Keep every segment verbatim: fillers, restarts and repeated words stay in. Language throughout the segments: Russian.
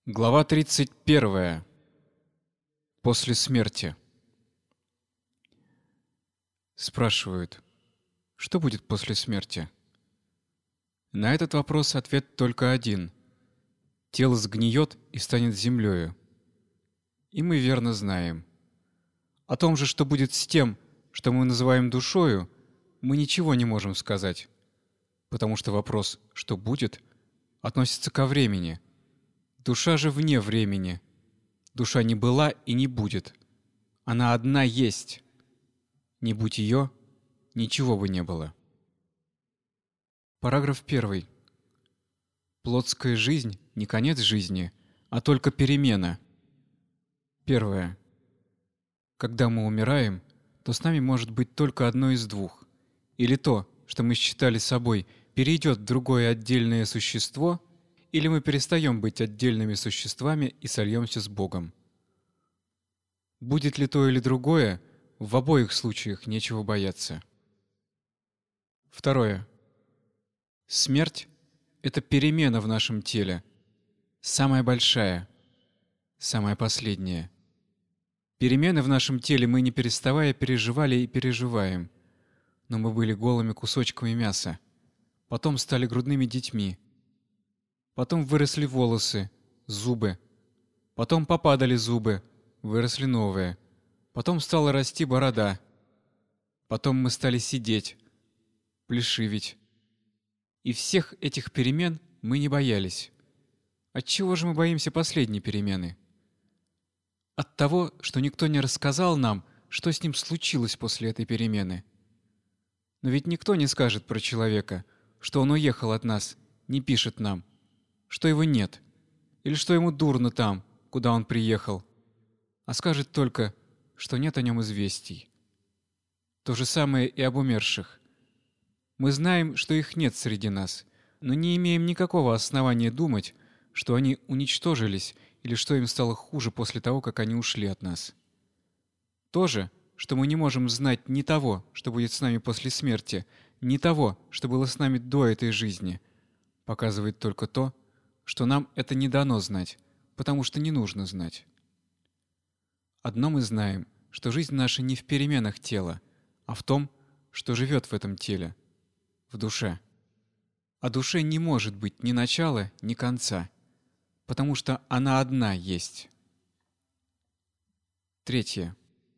Глава тридцать первая. После смерти. Спрашивают, что будет после смерти? На этот вопрос ответ только один. Тело сгниет и станет землею. И мы верно знаем. О том же, что будет с тем, что мы называем душою, мы ничего не можем сказать, потому что вопрос «что будет?» относится ко времени. Душа же вне времени. Душа не была и не будет. Она одна есть. Не будь ее, ничего бы не было. Параграф первый. Плотская жизнь не конец жизни, а только перемена. Первое. Когда мы умираем, то с нами может быть только одно из двух. Или то, что мы считали собой, перейдет в другое отдельное существо, или мы перестаем быть отдельными существами и сольемся с Богом. Будет ли то или другое, в обоих случаях нечего бояться. Второе. Смерть — это перемена в нашем теле. Самая большая, самая последняя. Перемены в нашем теле мы не переставая переживали и переживаем. Но мы были голыми кусочками мяса. Потом стали грудными детьми. Потом выросли волосы, зубы. Потом попадали зубы, выросли новые. Потом стала расти борода. Потом мы стали сидеть, плешивить. И всех этих перемен мы не боялись. Отчего же мы боимся последней перемены? От того, что никто не рассказал нам, что с ним случилось после этой перемены. Но ведь никто не скажет про человека, что он уехал от нас, не пишет нам, что его нет, или что ему дурно там, куда он приехал, а скажет только, что нет о нем известий. То же самое и об умерших. Мы знаем, что их нет среди нас, но не имеем никакого основания думать, что они уничтожились или что им стало хуже после того, как они ушли от нас. То же, что мы не можем знать ни того, что будет с нами после смерти, ни того, что было с нами до этой жизни, показывает только то, что нам это не дано знать, потому что не нужно знать. Одно мы знаем, что жизнь наша не в переменах тела, а в том, что живет в этом теле, в душе. А душе не может быть ни начала, ни конца, потому что она одна есть. Третье.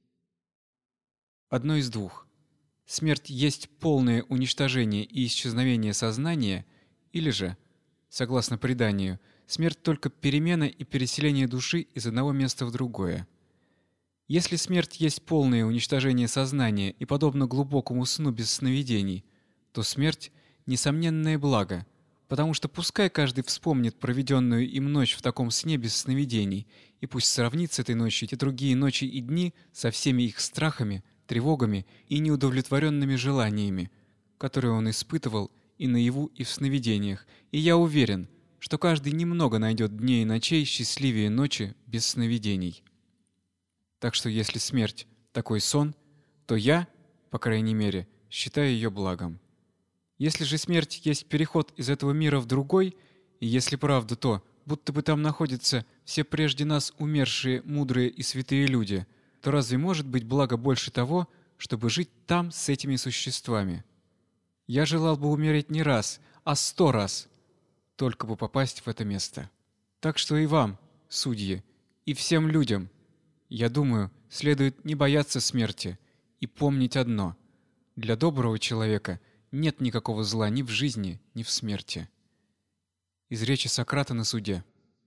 Одно из двух. Смерть есть полное уничтожение и исчезновение сознания, или же, согласно преданию, смерть только перемена и переселение души из одного места в другое. Если смерть есть полное уничтожение сознания и подобно глубокому сну без сновидений, то смерть — несомненное благо, потому что пускай каждый вспомнит проведенную им ночь в таком сне без сновидений, и пусть сравнит с этой ночью те другие ночи и дни со всеми их страхами, тревогами и неудовлетворенными желаниями, которые он испытывал и наяву, и в сновидениях, и я уверен, что каждый немного найдет дней и ночей счастливее ночи без сновидений. Так что если смерть — такой сон, то я, по крайней мере, считаю ее благом. Если же смерть есть переход из этого мира в другой, и если правда то, будто бы там находятся все прежде нас умершие, мудрые и святые люди, то разве может быть благо больше того, чтобы жить там с этими существами? Я желал бы умереть не раз, а сто раз, только бы попасть в это место. Так что и вам, судьи, и всем людям, я думаю, следует не бояться смерти и помнить одно: для доброго человека нет никакого зла ни в жизни, ни в смерти. Из речи Сократа на суде.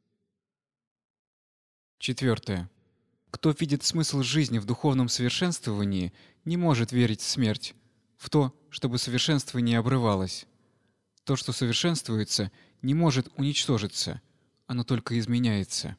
Четвертое. Кто видит смысл жизни в духовном совершенствовании, не может верить в смерть, в то, чтобы совершенствование обрывалось. То, что совершенствуется, не может уничтожиться, оно только изменяется.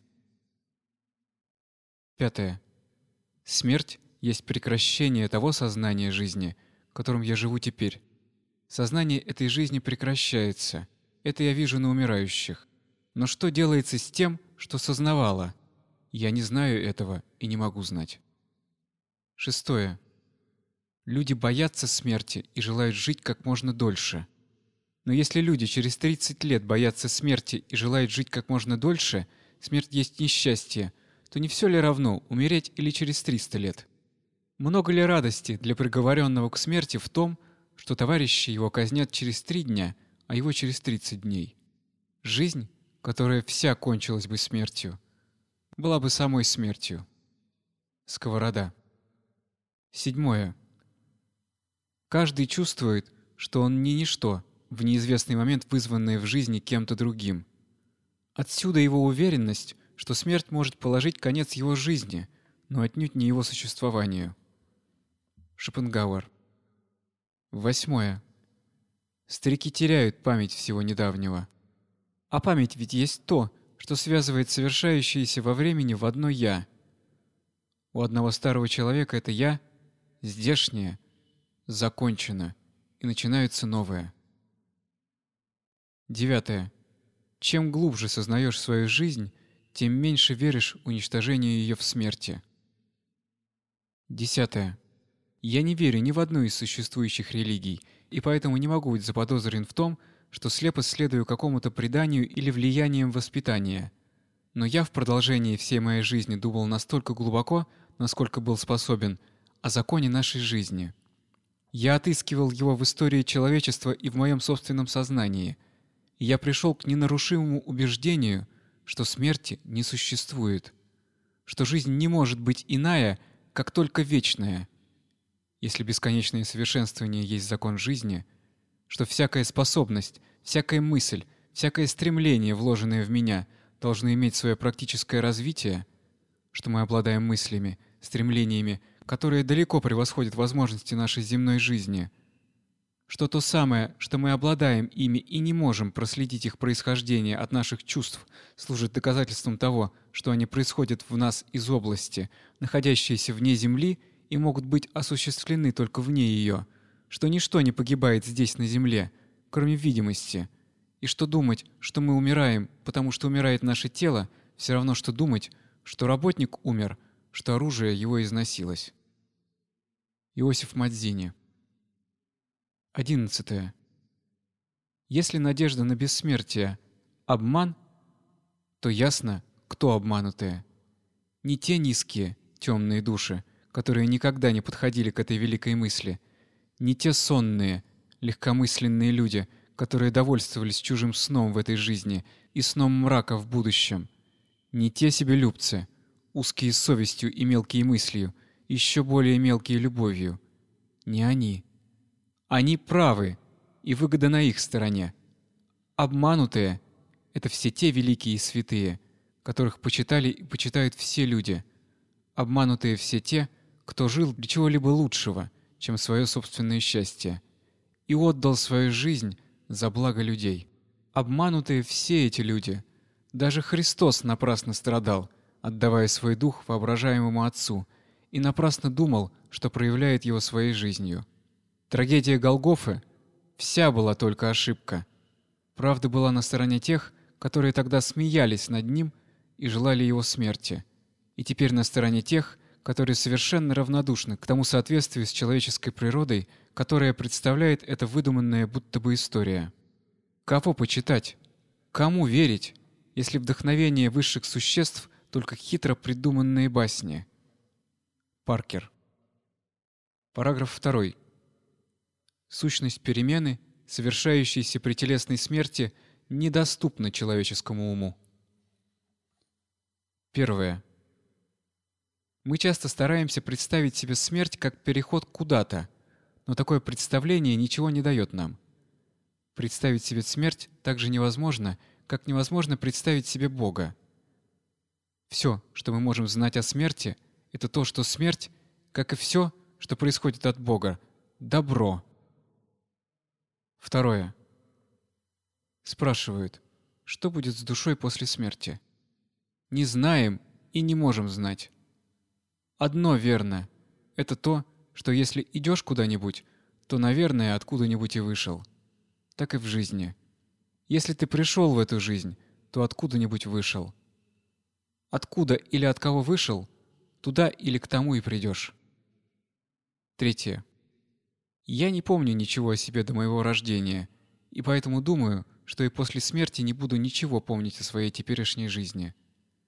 Пятое. Смерть есть прекращение того сознания жизни, которым я живу теперь. Сознание этой жизни прекращается. Это я вижу на умирающих. Но что делается с тем, что сознавало? Я не знаю этого и не могу знать. Шестое. Люди боятся смерти и желают жить как можно дольше. Но если люди через тридцать лет боятся смерти и желают жить как можно дольше, смерть есть несчастье, то не все ли равно, умереть или через триста лет? Много ли радости для приговоренного к смерти в том, что товарищи его казнят через три дня, а его через тридцать дней? Жизнь, которая вся кончилась бы смертью, была бы самой смертью. Сковорода. Седьмое. Каждый чувствует, что он не ничто, в неизвестный момент вызванное в жизни кем-то другим. Отсюда его уверенность, что смерть может положить конец его жизни, но отнюдь не его существованию. Шопенгауэр. Восьмое. Старики теряют память всего недавнего. А память ведь есть то, что связывает совершающееся во времени в одно «я». У одного старого человека это «я» здешнее, закончено, и начинается новое. Девятое. Чем глубже сознаешь свою жизнь, тем меньше веришь уничтожению ее в смерти. Десятое. Я не верю ни в одну из существующих религий, и поэтому не могу быть заподозрен в том, что слепо следую какому-то преданию или влияниям воспитания. Но я в продолжении всей моей жизни думал настолько глубоко, насколько был способен, о законе нашей жизни. Я отыскивал его в истории человечества и в моем собственном сознании. И я пришел к ненарушимому убеждению, что смерти не существует, что жизнь не может быть иная, как только вечная. Если бесконечное совершенствование есть закон жизни, что всякая способность, всякая мысль, всякое стремление, вложенное в меня, должно иметь свое практическое развитие, что мы обладаем мыслями, стремлениями, которые далеко превосходят возможности нашей земной жизни, что то самое, что мы обладаем ими и не можем проследить их происхождение от наших чувств, служит доказательством того, что они происходят в нас из области, находящейся вне Земли, и могут быть осуществлены только вне ее, что ничто не погибает здесь на земле, кроме видимости, и что думать, что мы умираем, потому что умирает наше тело, все равно что думать, что работник умер, что оружие его износилось. Иосиф Мадзини. Одиннадцатое. Если надежда на бессмертие — обман, то ясно, кто обманутые. Не те низкие, темные души, которые никогда не подходили к этой великой мысли, не те сонные, легкомысленные люди, которые довольствовались чужим сном в этой жизни и сном мрака в будущем, не те себелюбцы, узкие совестью и мелкие мыслью, еще более мелкие любовью. Не они. Они правы, и выгода на их стороне. Обманутые — это все те великие и святые, которых почитали и почитают все люди. Обманутые все те, кто жил для чего-либо лучшего, чем свое собственное счастье, и отдал свою жизнь за благо людей. Обманутые все эти люди. Даже Христос напрасно страдал, отдавая свой дух воображаемому Отцу, и напрасно думал, что проявляет его своей жизнью. Трагедия Голгофы вся была только ошибка. Правда была на стороне тех, которые тогда смеялись над ним и желали его смерти, и теперь на стороне тех, которые совершенно равнодушны к тому соответствию с человеческой природой, которое представляет эта выдуманная будто бы история. Кого почитать? Кому верить, если вдохновение высших существ только хитро придуманные басни? Паркер. Параграф второй. Сущность перемены, совершающейся при телесной смерти, недоступна человеческому уму. Первое. Мы часто стараемся представить себе смерть как переход куда-то, но такое представление ничего не дает нам. Представить себе смерть так же невозможно, как невозможно представить себе Бога. Все, что мы можем знать о смерти, это то, что смерть, как и все, что происходит от Бога, добро. Второе. Спрашивают, что будет с душой после смерти? Не знаем и не можем знать. Одно верно — это то, что если идешь куда-нибудь, то, наверное, откуда-нибудь и вышел. Так и в жизни. Если ты пришел в эту жизнь, то откуда-нибудь вышел. Откуда или от кого вышел, туда или к тому и придешь. Третье. Я не помню ничего о себе до моего рождения, и поэтому думаю, что и после смерти не буду ничего помнить о своей теперешней жизни.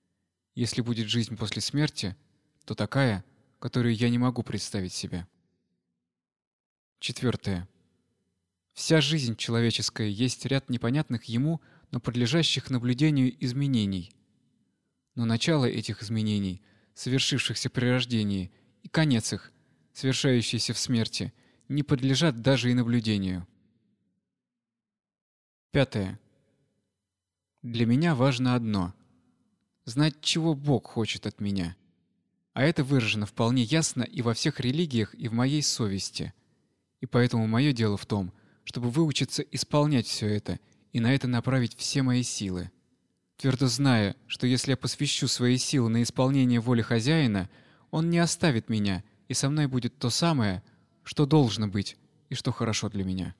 Если будет жизнь после смерти, то такая, которую я не могу представить себе. Четвертое. Вся жизнь человеческая есть ряд непонятных ему, но подлежащих наблюдению изменений. Но начало этих изменений, совершившихся при рождении, и конец их, совершающийся в смерти, не подлежат даже и наблюдению. Пятое. Для меня важно одно — знать, чего Бог хочет от меня. А это выражено вполне ясно и во всех религиях, и в моей совести. И поэтому мое дело в том, чтобы выучиться исполнять все это и на это направить все мои силы. Твердо зная, что если я посвящу свои силы на исполнение воли хозяина, он не оставит меня, и со мной будет то самое, что должно быть и что хорошо для меня.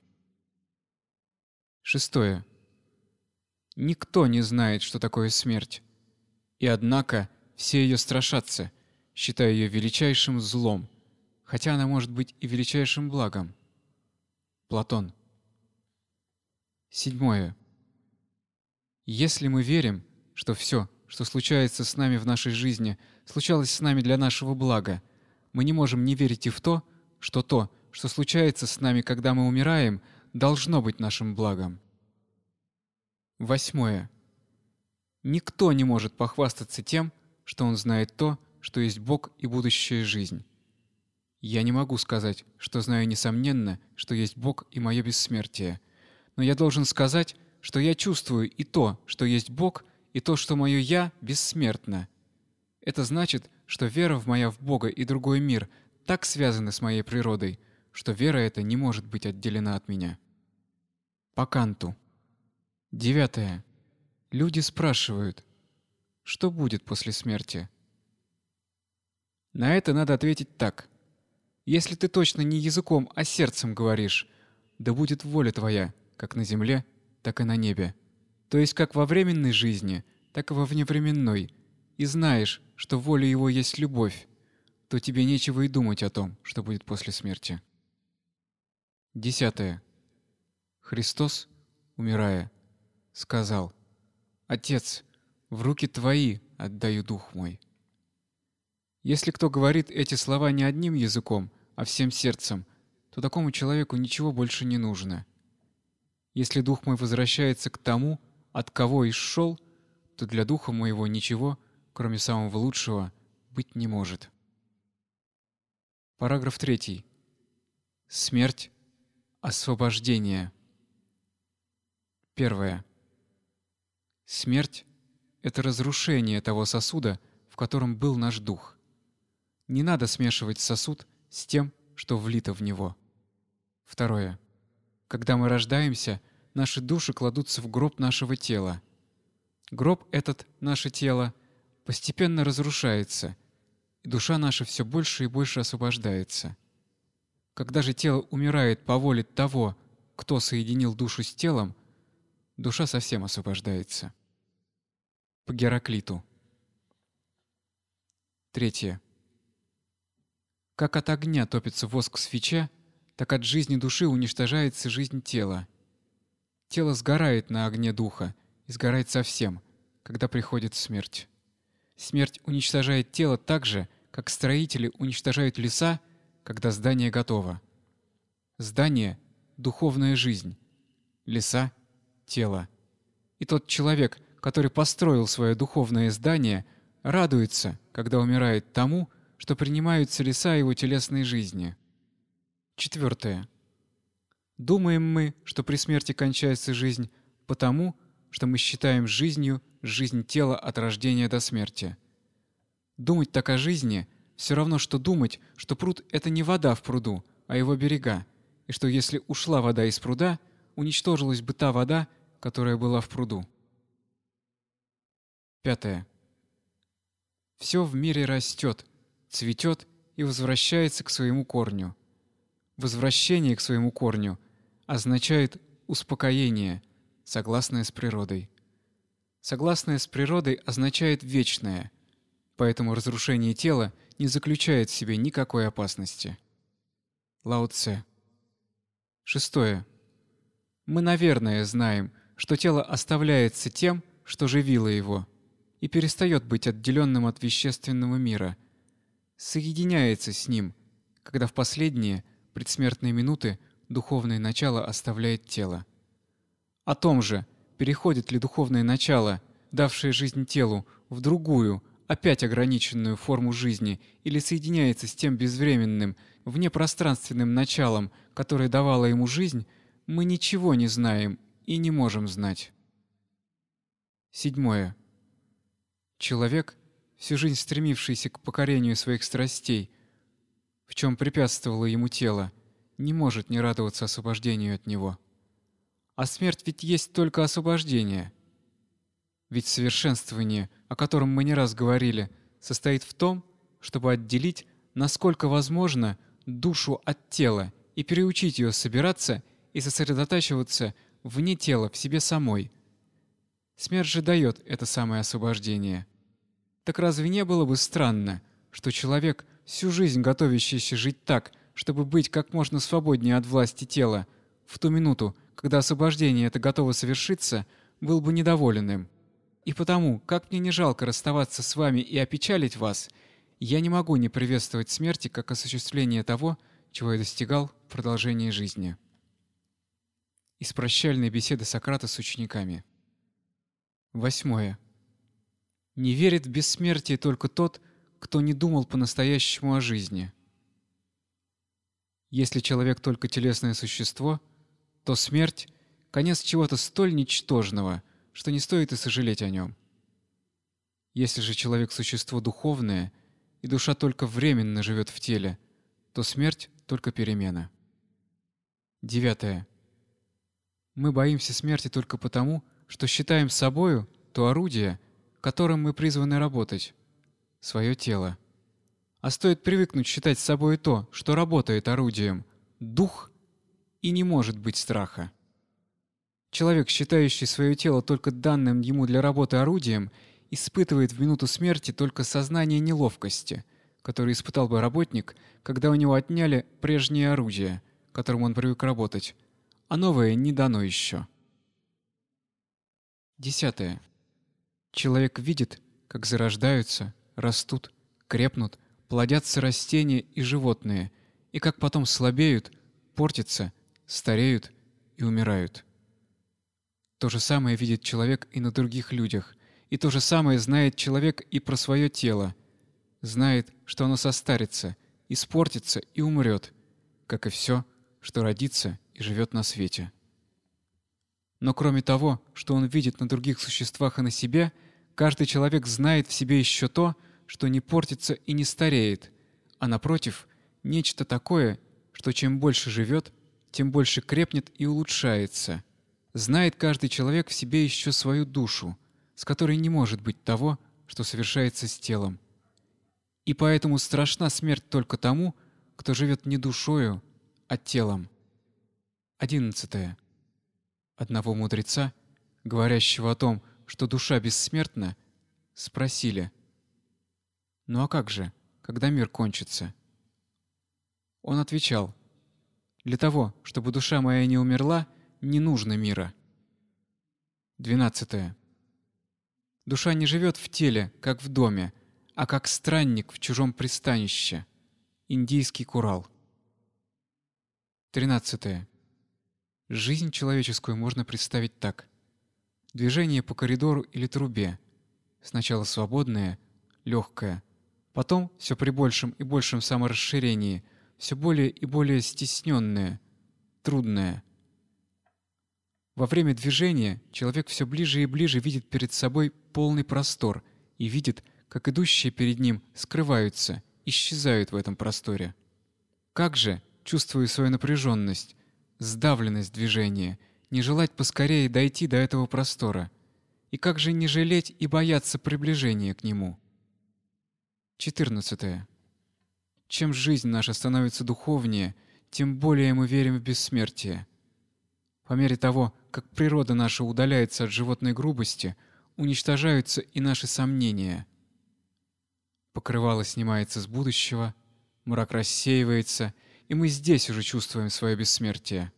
Шестое. Никто не знает, что такое смерть. И однако все ее страшатся, считая ее величайшим злом, хотя она может быть и величайшим благом. Платон. Седьмое. Если мы верим, что все, что случается с нами в нашей жизни, случалось с нами для нашего блага, мы не можем не верить и в то, что то, что случается с нами, когда мы умираем, должно быть нашим благом. Восьмое. Никто не может похвастаться тем, что он знает то, что есть Бог и будущая жизнь. Я не могу сказать, что знаю несомненно, что есть Бог и мое бессмертие, но я должен сказать, что я чувствую и то, что есть Бог, и то, что мое «я» бессмертно. Это значит, что вера в моя в Бога и другой мир так связаны с моей природой, что вера эта не может быть отделена от меня. По Канту. Девятое. Люди спрашивают, что будет после смерти? На это надо ответить так. Если ты точно не языком, а сердцем говоришь, да будет воля твоя, как на земле, так и на небе. То есть как во временной жизни, так и во вневременной, и знаешь, что воля его есть любовь, то тебе нечего и думать о том, что будет после смерти. Десятое. Христос, умирая, сказал: «Отец, в руки твои отдаю дух мой». Если кто говорит эти слова не одним языком, а всем сердцем, то такому человеку ничего больше не нужно. Если дух мой возвращается к тому, от кого исшел, то для духа моего ничего, кроме самого лучшего, быть не может. Параграф третий. Смерть. Освобождение. Первое. Смерть — это разрушение того сосуда, в котором был наш дух. Не надо смешивать сосуд с тем, что влито в него. Второе. Когда мы рождаемся, наши души кладутся в гроб нашего тела. Гроб этот, наше тело, постепенно разрушается, и душа наша все больше и больше освобождается. Когда же тело умирает по воле того, кто соединил душу с телом, душа совсем освобождается. По Гераклиту. Третье. Как от огня топится воск в свече, так от жизни души уничтожается жизнь тела. Тело сгорает на огне духа и сгорает совсем, когда приходит смерть. Смерть уничтожает тело так же, как строители уничтожают леса, когда здание готово. Здание — духовная жизнь, леса — тело. И тот человек, который построил свое духовное здание, радуется, когда умирает тому, что принимаются леса его телесной жизни. Четвертое. Думаем мы, что при смерти кончается жизнь, потому, что мы считаем жизнью жизнь тела от рождения до смерти. Думать так о жизни все равно, что думать, что пруд — это не вода в пруду, а его берега, и что если ушла вода из пруда, уничтожилась бы та вода, которая была в пруду. Пятое. Все в мире растет, цветет и возвращается к своему корню. Возвращение к своему корню означает успокоение, согласное с природой. Согласное с природой означает вечное, поэтому разрушение тела не заключает в себе никакой опасности. Лао Цзэ. Шестое. Мы, наверное, знаем, что тело оставляется тем, что живило его, и перестает быть отделенным от вещественного мира, соединяется с ним, когда в последние предсмертные минуты духовное начало оставляет тело. О том же, переходит ли духовное начало, давшее жизнь телу, в другую, опять ограниченную форму жизни, или соединяется с тем безвременным, внепространственным началом, которое давало ему жизнь, мы ничего не знаем и не можем знать. Седьмое. Человек, всю жизнь стремившийся к покорению своих страстей, в чем препятствовало ему тело, не может не радоваться освобождению от него. А смерть ведь есть только освобождение. Ведь совершенствование, о котором мы не раз говорили, состоит в том, чтобы отделить, насколько возможно, душу от тела и переучить ее собираться и сосредотачиваться вне тела в себе самой. Смерть же дает это самое освобождение. Так разве не было бы странно, что человек, всю жизнь готовящийся жить так, чтобы быть как можно свободнее от власти тела, в ту минуту, когда освобождение это готово совершиться, был бы недоволен им? И потому, как мне не жалко расставаться с вами и опечалить вас, я не могу не приветствовать смерти как осуществление того, чего я достигал в продолжении жизни. Из прощальной беседы Сократа с учениками. Восьмое. Не верит в бессмертие только тот, кто не думал по-настоящему о жизни. Если человек только телесное существо, то смерть — конец чего-то столь ничтожного, что не стоит и сожалеть о нем. Если же человек — существо духовное, и душа только временно живет в теле, то смерть — только перемена. Девятое. Мы боимся смерти только потому, что считаем собою то орудие, которым мы призваны работать, свое тело. А стоит привыкнуть считать собой то, что работает орудием, дух, и не может быть страха. Человек, считающий свое тело только данным ему для работы орудием, испытывает в минуту смерти только сознание неловкости, которое испытал бы работник, когда у него отняли прежнее орудие, которым он привык работать, а новое не дано еще. Десятое. Человек видит, как зарождаются, растут, крепнут, плодятся растения и животные, и как потом слабеют, портятся, стареют и умирают. То же самое видит человек и на других людях, и то же самое знает человек и про свое тело. Знает, что оно состарится, испортится и умрет, как и все, что родится и живет на свете. Но кроме того, что он видит на других существах и на себе, каждый человек знает в себе еще то, что не портится и не стареет, а напротив, нечто такое, что чем больше живет, тем больше крепнет и улучшается. Знает каждый человек в себе еще свою душу, с которой не может быть того, что совершается с телом. И поэтому страшна смерть только тому, кто живет не душою, а телом. Одиннадцатое. Одного мудреца, говорящего о том, что душа бессмертна, спросили: «Ну а как же, когда мир кончится?» Он отвечал: «Для того, чтобы душа моя не умерла, не нужно мира». Двенадцатое. Душа не живет в теле, как в доме, а как странник в чужом пристанище. Индийский Курал. Тринадцатое. Жизнь человеческую можно представить так. Движение по коридору или трубе. Сначала свободное, легкое, потом все при большем и большем саморасширении, все более и более стесненное, трудное. Во время движения человек все ближе и ближе видит перед собой полный простор и видит, как идущие перед ним скрываются, исчезают в этом просторе. Как же, чувствуя свою напряженность, сдавленность движения, не желать поскорее дойти до этого простора? И как же не жалеть и бояться приближения к нему? четырнадцатое. Чем жизнь наша становится духовнее, тем более мы верим в бессмертие. По мере того, как природа наша удаляется от животной грубости, уничтожаются и наши сомнения. Покрывало снимается с будущего, мрак рассеивается, и мы здесь уже чувствуем свое бессмертие.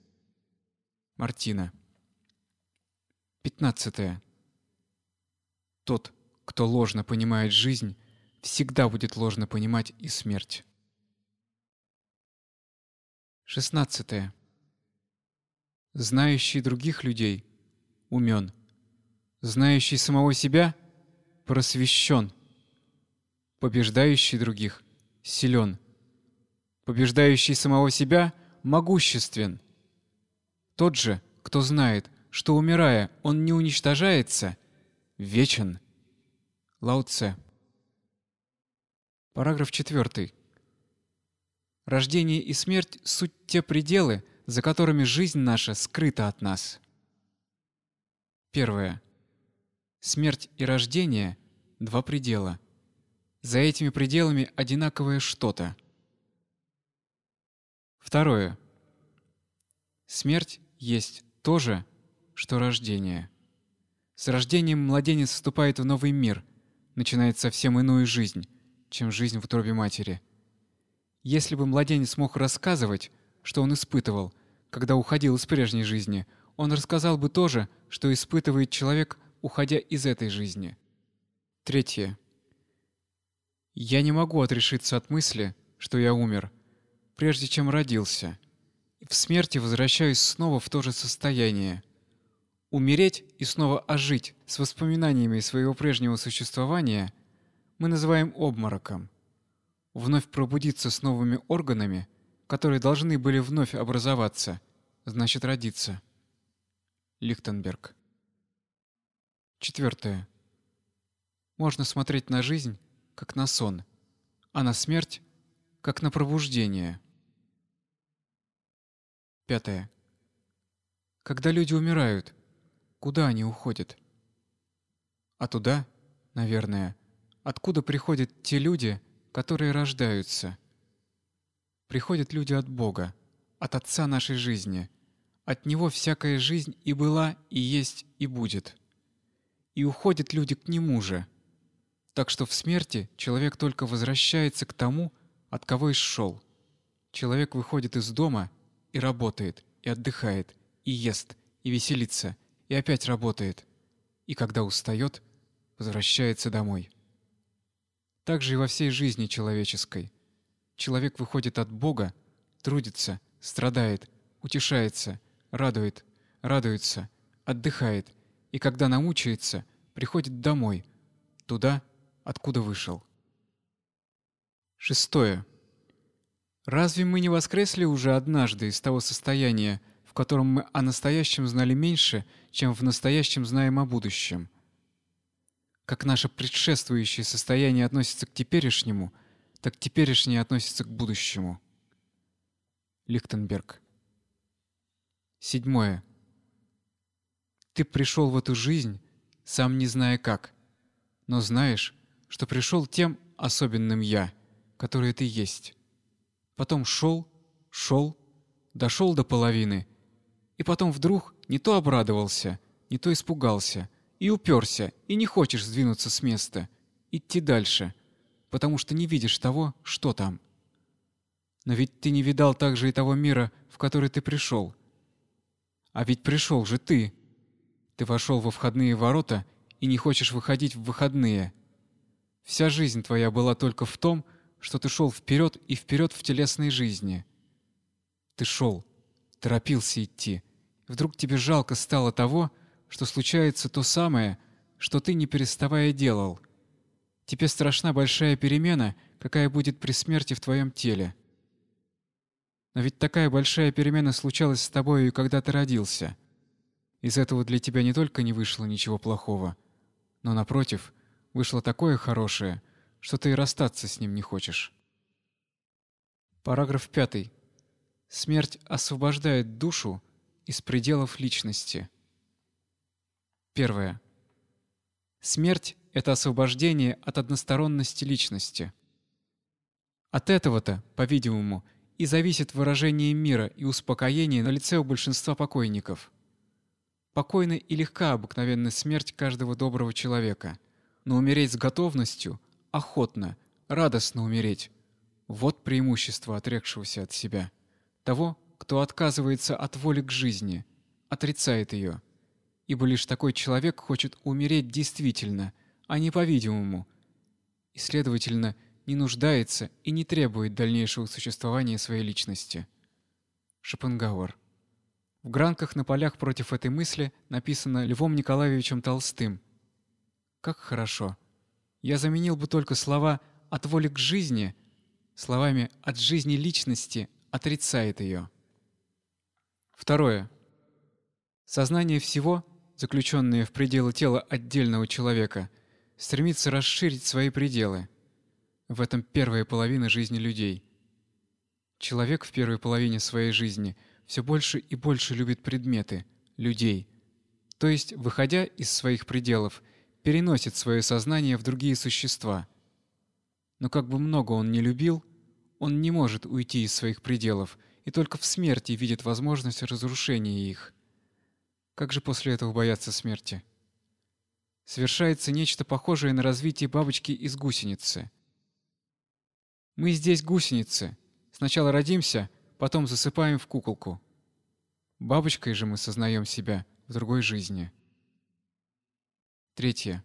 Мартина. пятнадцатое. Тот, Кто ложно понимает жизнь, всегда будет ложно понимать и смерть. Шестнадцатое. Знающий других людей умен. Знающий самого себя просвещен. Побеждающий других силен. Побеждающий самого себя могуществен. Тот же, кто знает, что, умирая, он не уничтожается, вечен. Лао Цзэ. Параграф четвёртый. Рождение и смерть — суть те пределы, за которыми жизнь наша скрыта от нас. Первое. Смерть и рождение — два предела. За этими пределами одинаковое что-то. Второе. Смерть есть то же, что рождение. С рождением младенец вступает в новый мир, начинает совсем иную жизнь, чем жизнь в утробе матери. Если бы младенец мог рассказывать, что он испытывал, когда уходил из прежней жизни, он рассказал бы то же, что испытывает человек, уходя из этой жизни. Третье. Я не могу отрешиться от мысли, что я умер, прежде чем родился, и в смерти возвращаюсь снова в то же состояние. Умереть и снова ожить с воспоминаниями своего прежнего существования мы называем обмороком. Вновь пробудиться с новыми органами, которые должны были вновь образоваться, значит родиться. Лихтенберг. Четвертое. Можно смотреть на жизнь как на сон, а на смерть как на пробуждение. Пятое. Когда люди умирают, куда они уходят? А туда, наверное, откуда приходят те люди, которые рождаются. Приходят люди от Бога, от Отца нашей жизни. От Него всякая жизнь и была, и есть, и будет. И уходят люди к Нему же. Так что в смерти человек только возвращается к тому, от кого исшел. Человек выходит из дома и работает, и отдыхает, и ест, и веселится, и опять работает. И когда устает, возвращается домой. Так же и во всей жизни человеческой. Человек выходит от Бога, трудится, страдает, утешается, радует, радуется, отдыхает, и когда намучается, приходит домой, туда, откуда вышел. Шестое. Разве мы не воскресли уже однажды из того состояния, в котором мы о настоящем знали меньше, чем в настоящем знаем о будущем? Как наше предшествующее состояние относится к теперешнему, так теперешнее относится к будущему. Лихтенберг. Седьмое. Ты пришел в эту жизнь, сам не зная как, но знаешь, что пришел тем особенным «я», которое ты есть. Потом шел, шел, дошел до половины, и потом вдруг не то обрадовался, не то испугался, и уперся, и не хочешь сдвинуться с места, идти дальше, потому что не видишь того, что там. Но ведь ты не видал также и того мира, в который ты пришел. А ведь пришел же ты. Ты вошел во входные ворота и не хочешь выходить в выходные. Вся жизнь твоя была только в том, что ты шел вперед и вперед в телесной жизни. Ты шел, торопился идти. Вдруг тебе жалко стало того, что случается то самое, что ты не переставая делал. Тебе страшна большая перемена, какая будет при смерти в твоем теле. Но ведь такая большая перемена случалась с тобою и когда ты родился. Из этого для тебя не только не вышло ничего плохого, но, напротив, вышло такое хорошее, что ты и расстаться с ним не хочешь. Параграф пятый. Смерть освобождает душу из пределов личности. Первое. Смерть — это освобождение от односторонности личности. От этого-то, по-видимому, и зависит выражение мира и успокоения на лице у большинства покойников. Покойна и легка обыкновенная смерть каждого доброго человека, но умереть с готовностью, охотно, радостно умереть — вот преимущество отрекшегося от себя, того, кто отказывается от воли к жизни, отрицает ее. Ибо лишь такой человек хочет умереть действительно, а не по-видимому, и, следовательно, не нуждается и не требует дальнейшего существования своей личности. Шопенгауэр. В гранках на полях против этой мысли написано Львом Николаевичем Толстым. Как хорошо. Я заменил бы только слова «от воли к жизни» словами «от жизни личности отрицает ее». Второе. Сознание всего, заключенное в пределы тела отдельного человека, стремится расширить свои пределы. В этом первая половина жизни людей. Человек в первой половине своей жизни все больше и больше любит предметы, людей. То есть, выходя из своих пределов, переносит свое сознание в другие существа. Но как бы много он ни любил, он не может уйти из своих пределов и только в смерти видит возможность разрушения их. Как же после этого бояться смерти? Совершается нечто похожее на развитие бабочки из гусеницы. Мы здесь гусеницы. Сначала родимся, потом засыпаем в куколку. Бабочкой же мы сознаем себя в другой жизни. Третье.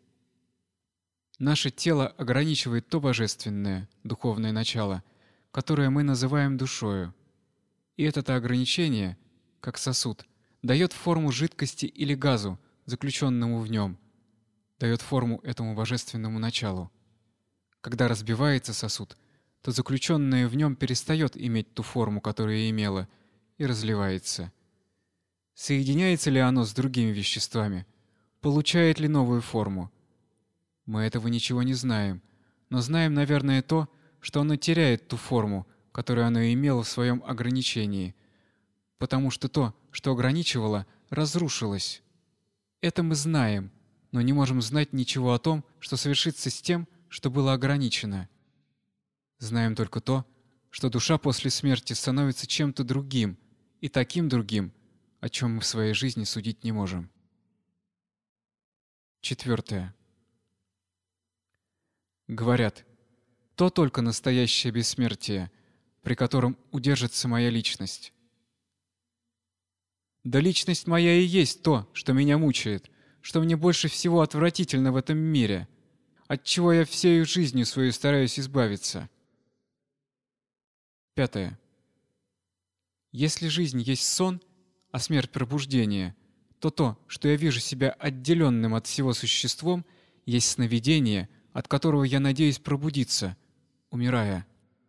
Наше тело ограничивает то божественное, духовное начало, которое мы называем душою. И это ограничение, как сосуд, дает форму жидкости или газу, заключенному в нем, дает форму этому божественному началу. Когда разбивается сосуд, то заключенное в нем перестает иметь ту форму, которую имело, и разливается. Соединяется ли оно с другими веществами? Получает ли новую форму? Мы этого ничего не знаем, но знаем, наверное, то, что оно теряет ту форму, которую оно имело в своем ограничении, потому что то, что ограничивало, разрушилось. Это мы знаем, но не можем знать ничего о том, что совершится с тем, что было ограничено. Знаем только то, что душа после смерти становится чем-то другим, и таким другим, о чем мы в своей жизни судить не можем. Четвертое. Говорят, то только настоящее бессмертие, при котором удержится моя личность. Да личность моя и есть то, что меня мучает, что мне больше всего отвратительно в этом мире, от чего я всею жизнью свою стараюсь избавиться. Пятое. Если жизнь есть сон, а смерть пробуждение, то то, что я вижу себя отделенным от всего существом, есть сновидение, от которого я надеюсь пробудиться, умирая.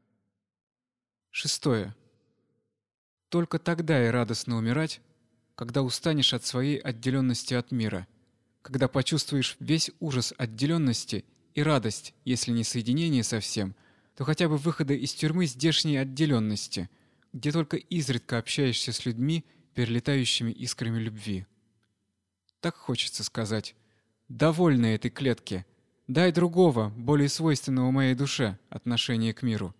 Шестое. Только тогда и радостно умирать, когда устанешь от своей отделенности от мира, когда почувствуешь весь ужас отделенности и радость, если не соединение совсем, то хотя бы выхода из тюрьмы здешней отделенности, где только изредка общаешься с людьми, перелетающими искрами любви. Так хочется сказать: довольно этой клетки, дай другого, более свойственного моей душе, отношения к миру.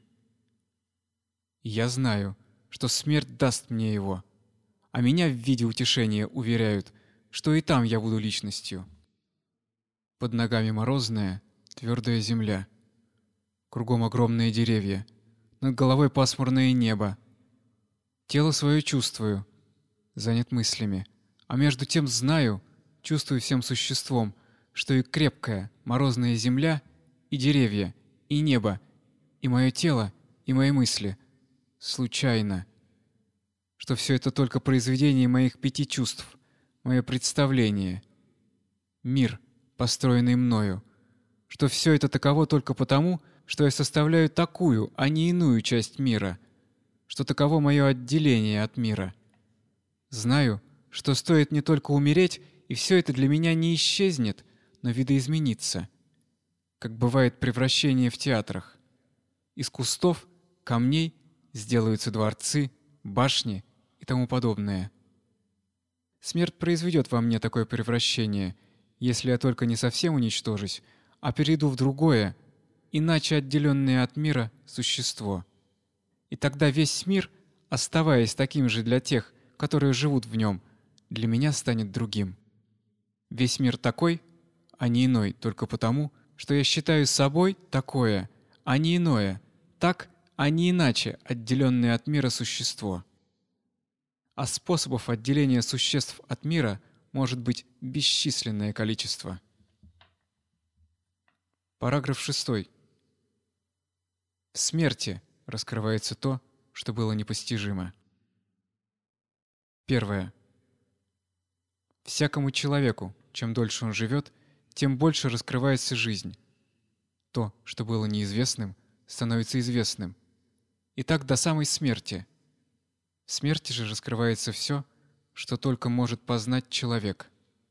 И я знаю, что смерть даст мне его, а меня в виде утешения уверяют, что и там я буду личностью. Под ногами морозная, твердая земля. Кругом огромные деревья, над головой пасмурное небо. Тело свое чувствую, занят мыслями, а между тем знаю, чувствую всем существом, что и крепкая, морозная земля, и деревья, и небо, и мое тело, и мои мысли случайно, что все это только произведение моих пяти чувств, мое представление, мир, построенный мною, что все это таково только потому, что я составляю такую, а не иную часть мира, что таково мое отделение от мира. Знаю, что стоит мне только умереть, и все это для меня не исчезнет, но видоизменится, как бывает превращение в театрах. Из кустов, камней сделаются дворцы, башни и тому подобное. Смерть произведет во мне такое превращение, если я только не совсем уничтожусь, а перейду в другое, иначе отделенное от мира существо. И тогда весь мир, оставаясь таким же для тех, которые живут в нем, для меня станет другим. Весь мир такой, а не иной, только потому, что я считаю собой такое, а не иное, так, а не иначе отделенное от мира существо. А способов отделения существ от мира может быть бесчисленное количество. Параграф шестой. В смерти раскрывается то, что было непостижимо. Первое. Всякому человеку, чем дольше он живет, тем больше раскрывается жизнь. То, что было неизвестным, становится известным. И так до самой смерти. В смерти же раскрывается все, что только может познать человек.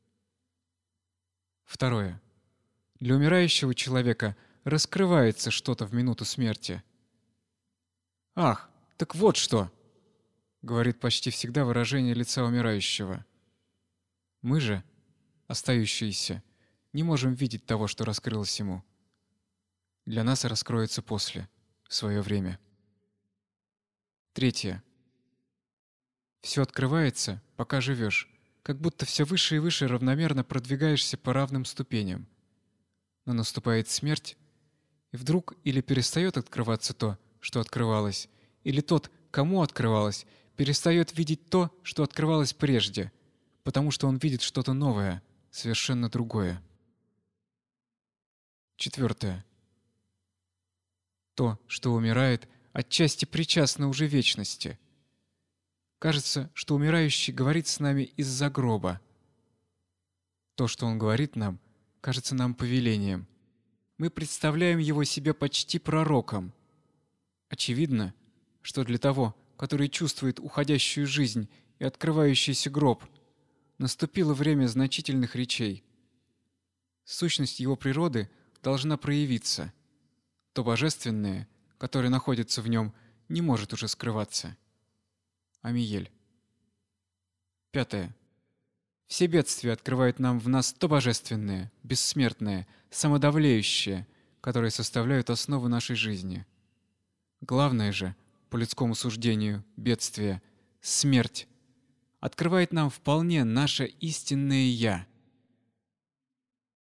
Второе. Для умирающего человека раскрывается что-то в минуту смерти. «Ах, так вот что!» — говорит почти всегда выражение лица умирающего. Мы же, остающиеся, не можем видеть того, что раскрылось ему. Для нас раскроется после, в свое время. Третье. Все открывается, пока живешь, как будто все выше и выше равномерно продвигаешься по равным ступеням. Но наступает смерть, и вдруг или перестает открываться то, что открывалось, или тот, кому открывалось, перестает видеть то, что открывалось прежде, потому что он видит что-то новое, совершенно другое. Четвертое. То, что умирает, отчасти причастно уже вечности. Кажется, что умирающий говорит с нами из-за гроба. То, что он говорит нам, кажется нам повелением. Мы представляем его себе почти пророком. Очевидно, что для того, который чувствует уходящую жизнь и открывающийся гроб, наступило время значительных речей. Сущность его природы должна проявиться. То божественное, которое находится в нем, не может уже скрываться. Амиель. Пятое. Все бедствия открывают нам в нас то божественное, бессмертное, самодовлеющее, которое составляют основу нашей жизни. Главное же, по людскому суждению, бедствие, смерть, открывает нам вполне наше истинное «Я».